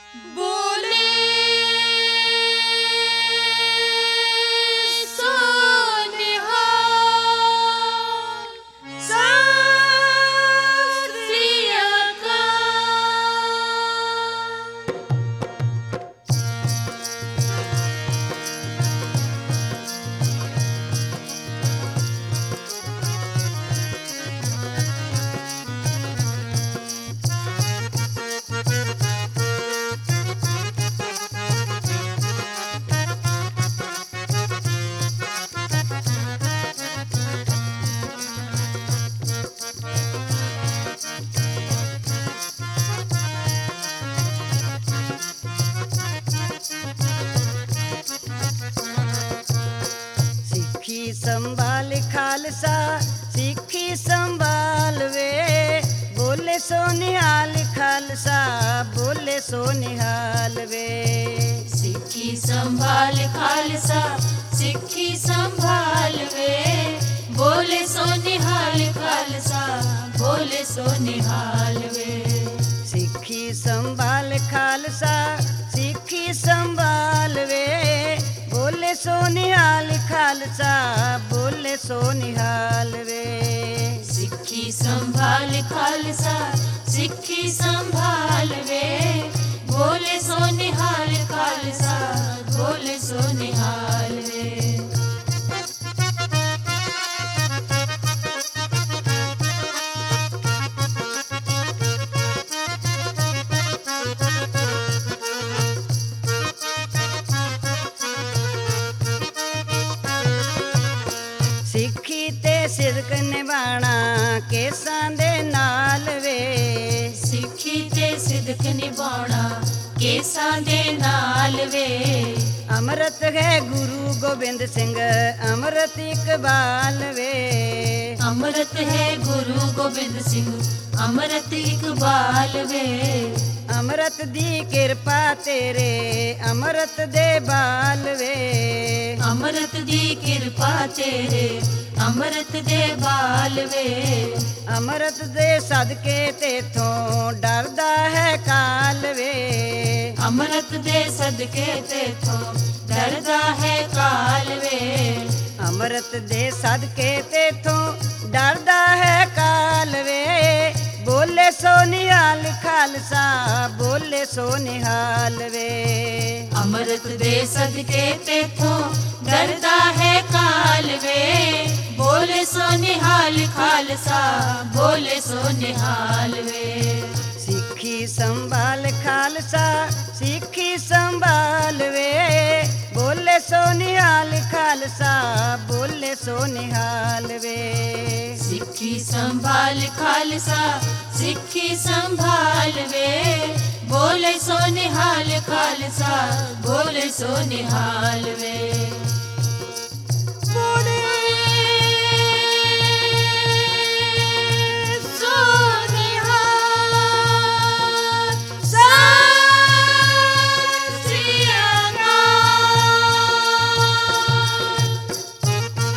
बोले सो निहाल, सत श्री अकाल। ਸਿੱਖੀ ਸੰਭਾਲ ਖਾਲਸਾ ਸਿੱਖੀ ਸੰਭਾਲ ਵੇ ਬੋਲੇ ਸੋ ਨਿਹਾਲ ਖਾਲਸਾ ਬੋਲੇ ਸੋ ਨਿਹਾਲ ਵੇ सिक्खी संभाल खालसा, सिक्खी संभाल वे, बोले सो निहाल खालसा, बोले सो निहाल वे। ਸਿੱਖੀ ਸੰਭਾਲ ਖਾਲਸਾ ਸਿੱਖੀ ਸੰਭਾਲ ਵੇ ਬੋਲੇ ਸੋ ਨਿਹਾਲ ਖਾਲਸਾ ਬੋਲੇ ਸੋ ਨਿਹਾਲ ਵੇ सिक्खी संभाल खालसा, सिक्खी संभाल वे, बोले सो निहाल खालसा, बोले सो निहाल वे। ਸਿੱਖੀ ਤੇ ਸਿਦਕ ਨਿਭਾਣਾ ਕੇਸਾਂ ਦੇ ਨਾਲ ਵੇ सिक्खी ते सिदक निभाना केसां दे नाल वे। ਅੰਮ੍ਰਿਤ ਹੈ ਗੁਰੂ ਗੋਬਿੰਦ ਸਿੰਘ ਅੰਮ੍ਰਿਤ ਇਕਬਾਲ ਵੇ अमृत है गुरु गोबिंद सिंह, अमृत इकबाल वे। ਅੰਮ੍ਰਿਤ ਦੀ ਕਿਰਪਾ ਤੇਰੇ ਅੰਮ੍ਰਿਤ ਦੇ ਬਾਲ ਵੇ अमृत दी कृपा तेरे, अमृत दे बाल वे। ਅੰਮ੍ਰਿਤ ਦੇ ਸਦਕੇ ਤੇਥੋਂ ਡਰਦਾ ਹੈ ਕਾਲ ਵੇ अमृत दे सदके तेथों डरदा है काल वे। ਅੰਮ੍ਰਿਤ ਦੇ ਸਦਕੇ ਤੇਥੋਂ ਡਰਦਾ ਹੈ ਕਾਲ ਵੇ ਬੋਲੇ ਸੋ ਨਿਹਾਲ ਖਾਲਸਾ ਬੋਲੇ ਸੋ ਨਿਹਾਲ ਵੇ अमृत दे सदके तेथों डरदा है काल वे, बोले सो निहाल खालसा, बोले सो निहाल वे। ਸਿੱਖੀ ਸੰਭਾਲ ਖਾਲਸਾ ਸਿੱਖੀ ਸੰਭਾਲ ਵੇ ਬੋਲੇ ਸੋ ਨਿਹਾਲ ਖਾਲਸਾ ਬੋਲੇ ਸੋ ਨਿਹਾਲ ਵੇ सिक्खी संभाल खालसा, सिक्खी संभाल वे, बोले सो निहाल खालसा, बोले सो निहाल वे। बोले सो निहाल, सत श्री अकाल।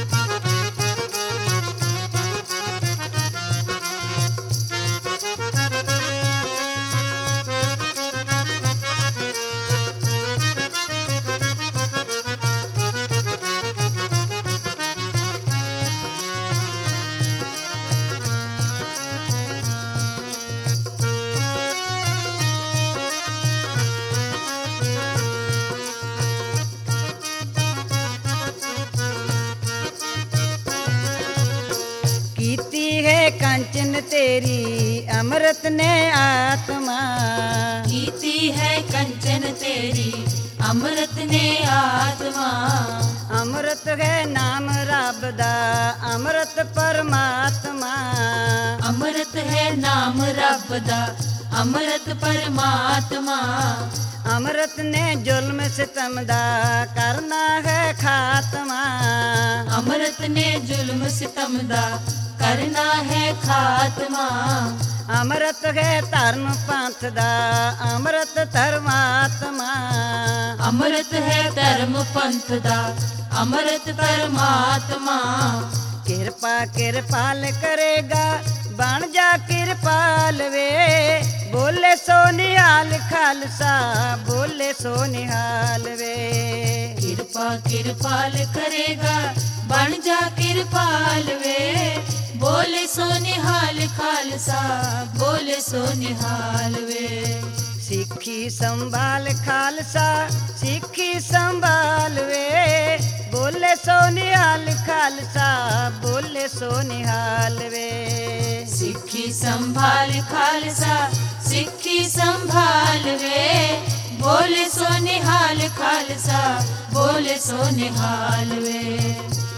ਕੀਤੀ ਹੈ ਕੰਚਨ ਤੇਰੀ ਅੰਮ੍ਰਿਤ ਨੇ ਆਤਮਾ कीती है कंचन तेरी अमृत ने आत्मा। ਅੰਮ੍ਰਿਤ ਹੈ ਨਾਮ ਰੱਬ ਦਾ ਅੰਮ੍ਰਿਤ ਪਰਮਾਤਮਾ अमृत है नाम रब दा, अमृत परमात्मा। ਅੰਮ੍ਰਿਤ ਨੇ ਜ਼ੁਲਮ ਸਿਤਮ ਦਾ ਕਰਨਾ ਹੈ ਖਾਤਮਾ अमृत ने जुल्म सितम दा करना है खात्मा। ਅੰਮ੍ਰਿਤ ਹੈ ਧਰਮ ਪੰਥ ਦਾ ਅੰਮ੍ਰਿਤ ਧਰਮਾਤਮਾ अमृत है धर्म पंथ दा, अमृत परमात्मा। ਕਿਰਪਾ ਕਿਰਪਾਲ ਕਰੇਗਾ ਬਣ ਜਾ ਕਿਰਪਾਲ ਵੇ ਬੋਲੇ ਸੋ ਨਿਹਾਲ ਨਿਹਾਲ ਖਾਲਸਾ ਬੋਲੇ ਸੋ ਨਿਹਾਲ ਵੇ। ਕਿਰਪਾ ਕਿਰਪਾਲ ਕਰੇਗਾ ਬਣ ਜਾ ਕਿਰਪਾਲ ਵੇ। ਬੋਲੇ ਸੋ ਨਿਹਾਲ ਖਾਲਸਾ ਬੋਲੇ ਸੋ ਨਿਹਾਲ ਵੇ। ਸਿੱਖੀ ਸੰਭਾਲ ਖਾਲਸਾ ਸਿੱਖੀ ਸੰਭਾਲ ਵੇ। ਬੋਲੇ ਸੋ ਨਿਹਾਲ ਖਾਲਸਾ ਬੋਲੇ ਸੋ ਨਿਹਾਲ ਵੇ। ਸਿੱਖੀ ਸੰਭਾਲ ਖਾਲਸਾ ਸਿੱਖੀ ਸੰਭਾਲ ਵੇ। ਬੋਲੇ ਸੋ ਨਿਹਾਲ ਖਾਲਸਾ ਬੋਲੇ ਸੋ ਨਿਹਾਲ ਵੇ।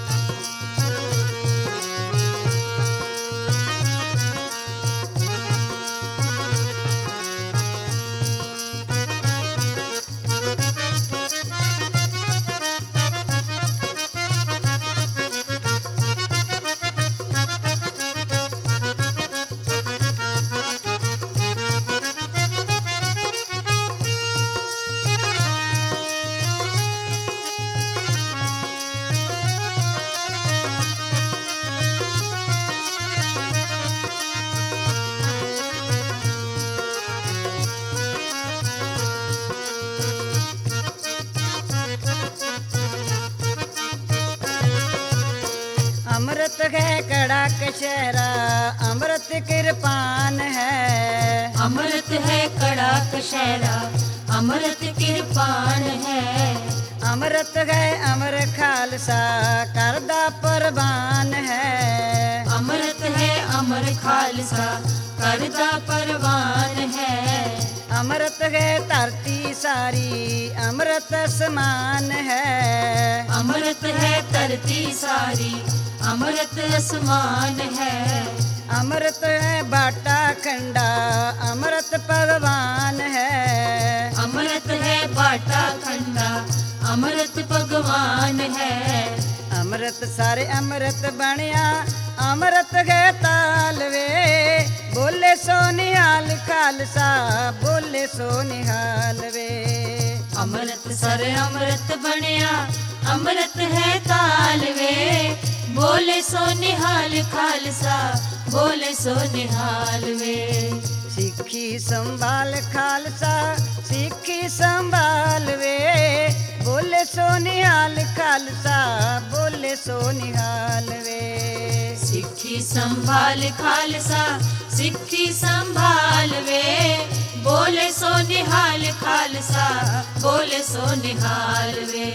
अमृत है कड़ा कशहरा अमृत कृपान है। अमृत है कड़ा कशहरा अमृत कृपान है। अमृत है अमर खालसा करदा परवान है। अमृत है अमर खालसा करदा परवान है। अमृत है धरती सारी अमृत समान है। अमृत है धरती सारी अमृत आसमान है। अमृत है बाटा खंडा अमृत भगवान है। अमृत है बाटा खंडा अमृत भगवान है। अमृत सारे अमृत बनिया अमृत है तालवे। बोले सो निहाल खालसा बोले सो निहाल वे। अमृत सर अमृत बनिया अमृत है तालवे। बोले सो निहाल खालसा बोले सो निहाल वे। सिक्खी संभाल खालसा सिक्खी संभाल वे। बोले सो निहाल खालसा बोले सो निहाल वे। सिक्खी संभाल खालसा सिक्खी संभाल वे। बोले सो निहाल खालसा बोले सो निहाल वे।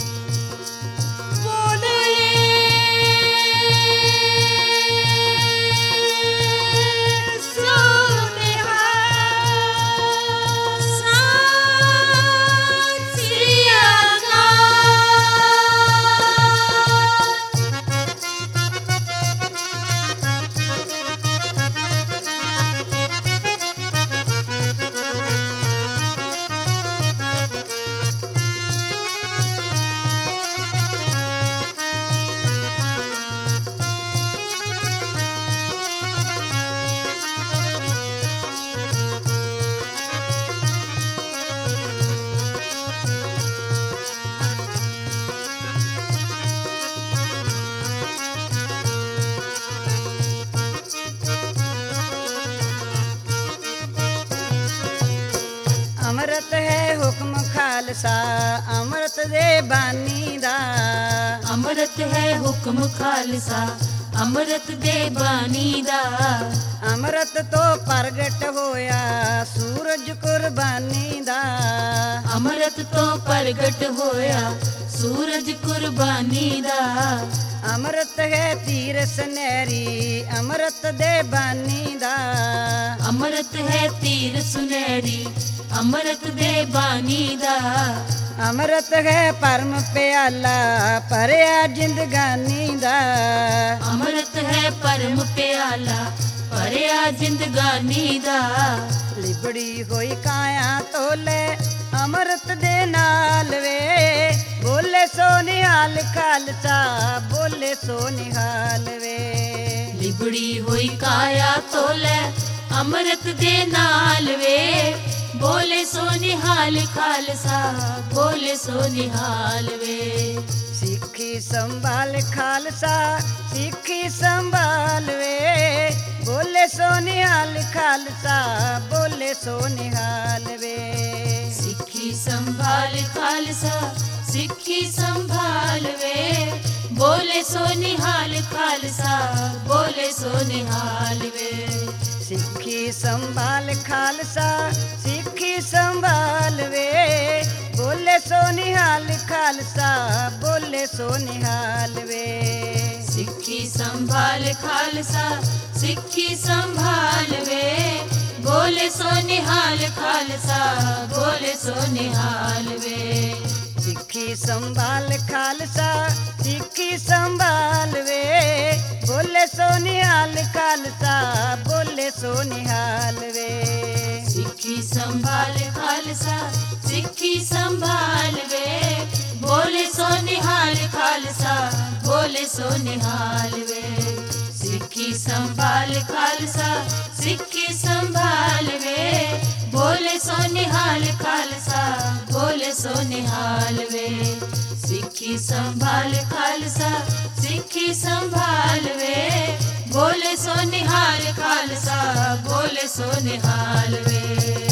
अमृत है हुक्म खालसा अमृत दे बानी दा। अमृत है हुक्म खालसा अमृत दे बानी दा। अमृत तो प्रगट होया सूरज कुर्बानी दा। अमृत तो प्रगट होया सूरज कुर्बानी दा। अमृत है तीर सनहरी अमृत दे बानी दा। अमृत है तीर सुनहरी अमृत दे बानी दा। अमृत है परम प्याला भरिया जिंदगानी दा। अमृत है परम प्याला भरिया जिंदगानी दा। लिबड़ी होई काया तोले अमृत दे नाल वे। बोले सो निहाल खालसा बोले सो निहाल वे। लिबड़ी हुई काया तोले अमृत दे नाल वे। बोले सो निहाल खालसा बोले सो निहाल वे। सिक्खी संभाल खालसा सिक्खी संभाल वे। बोले सो निहाल खालसा बोले सो निहाल वे सिक्खी संभाल खालसा सिक्खी संभाल वे बोले सो निहाल खालसा बोले सो निहाल वे सिक्खी संभाल खालसा सिक्खी संभाल वे बोले सो निहाल खालसा बोले सो निहाल वे सिक्खी संभाल खालसा सिक्खी संभाल वे बोले सो निहाल खालसा बोले सो निहाल वे सिक्खी संभाल खालसा सिक्खी संभाल वे बोले सो निहाल खालसा बोले सो निहाल वे सिक्खी संभाल खालसा सिक्खी संभाल वे बोले सो निहाल खालसा बोले सो निहाल वे सिक्खी संभाल खालसा सिक्खी संभाल वे बोले सो निहाल खालसा बोले सो निहाल वे सिक्खी संभाल खालसा सिक्खी संभाल वे बोले सो निहाल खालसा बोले सो निहाल वे।